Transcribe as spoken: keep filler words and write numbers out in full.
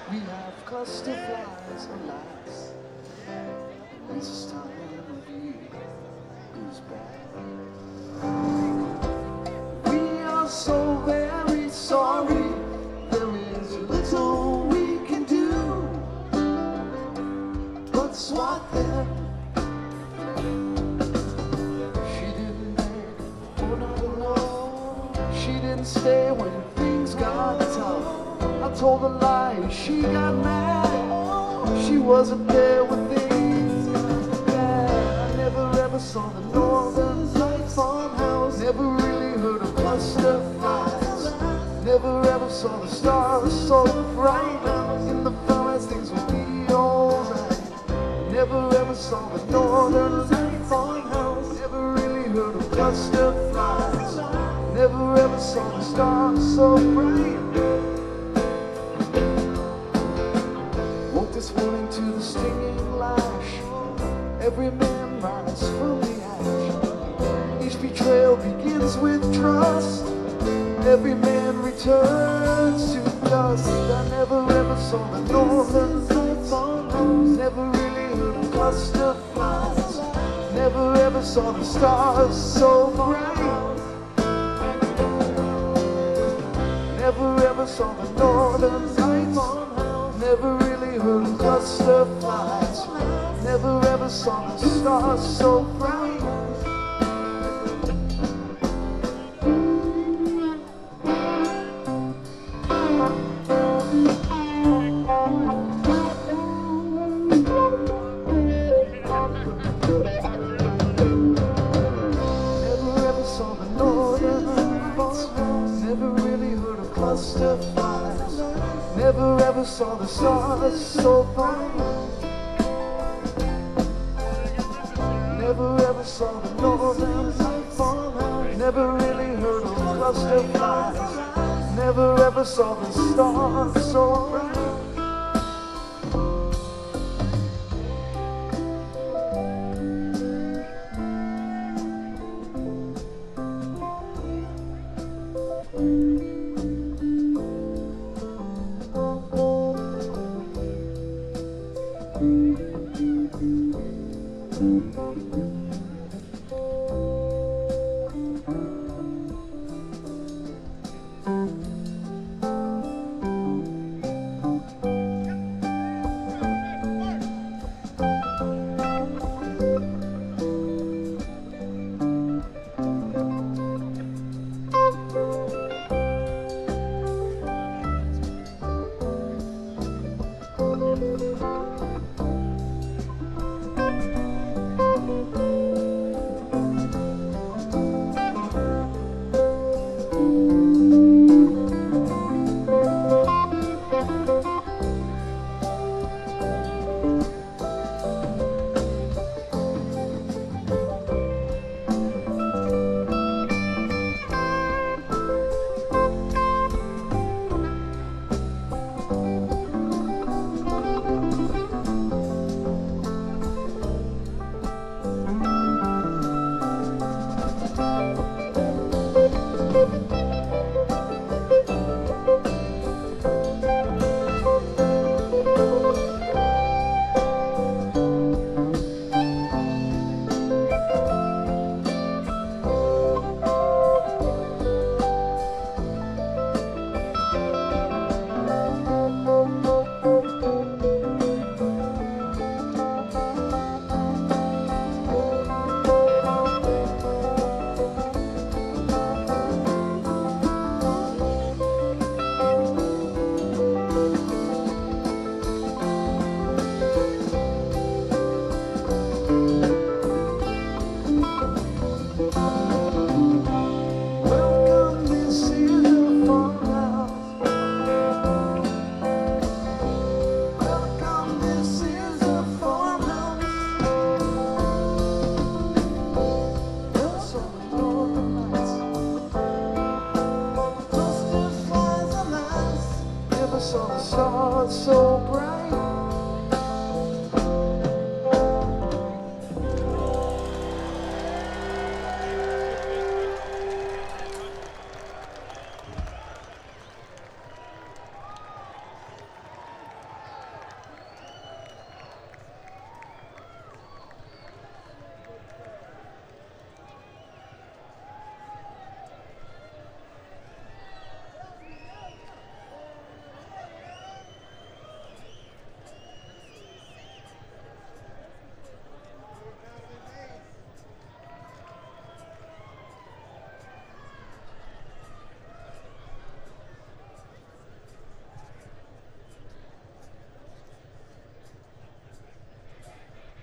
We have cluster flies, alas. This time of year is bad. We are so very sorry. There is little we can do. But swat them. She didn't beg, oh not alone. She didn't stay when things got tough. I told a lie, she got mad. She wasn't there when things got bad. I never ever saw the Northern Lights farmhouse. Never really heard of cluster flies. Never ever saw the stars so bright. In the forest things would be alright. Never ever saw the Northern Lights farmhouse. Never really heard of cluster flies. Never ever saw the stars so bright. Woke this morning to the stinging lash. Every man rises from the ash. Each betrayal begins with trust. Every man returns to dust. I never ever saw the Northern Lights farmhouse. Never really heard of cluster flies. Never ever saw the stars so bright. Never ever saw the Northern Lights. Never really heard of cluster flies. Never ever saw the stars so bright. Never ever saw the Northern Lights. Never really heard of cluster flies. Never ever saw the stars so bright. Never ever saw the Northern Lights farmhouse. Never really heard of cluster flies. Never ever saw the stars so bright. Saw the stars so bright.